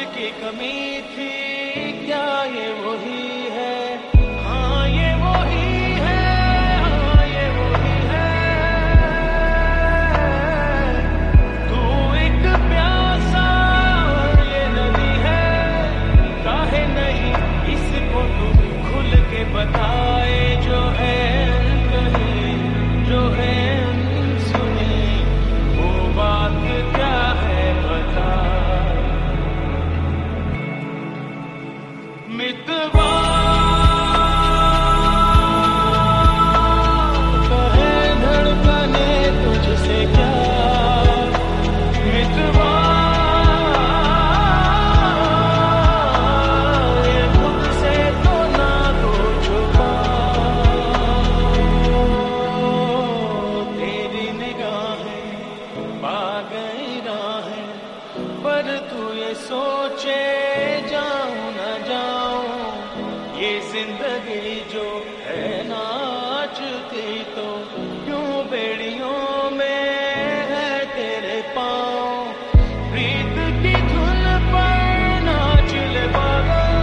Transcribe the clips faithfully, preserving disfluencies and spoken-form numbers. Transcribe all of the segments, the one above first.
की कमी थी, क्या ये वही है? हाँ ये वही है, हाँ ये वही है। तू एक प्यासा ये नदी है, काहे नहीं इसको तू खुल के बताए, जो है कहीं जो है सुनी, वो बात क्या है बता। मितवा कहे धड़कने तुझसे क्या, मितवा ये खुद से तो ना को छुपा। तेरी निगाहें पा गई राहें, पर तू ये सोचे जाऊं ना जाऊं, ये जिंदगी जो है नाचती तो क्यों बेड़ियों में है तेरे पाँव। प्रीत की धुन पर नाच ले पागल,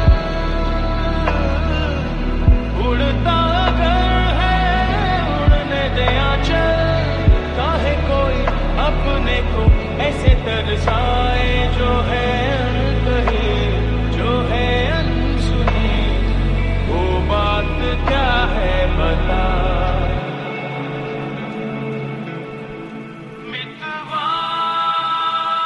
उड़ता अगर है उड़ने दे आंचल, काहे कोई अपने को ऐसे तरसाए, जो है अनकही जो है अनसुनी, वो बात क्या है बता। मितवा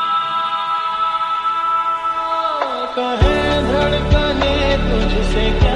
कहे धड़कने तुझसे क्या।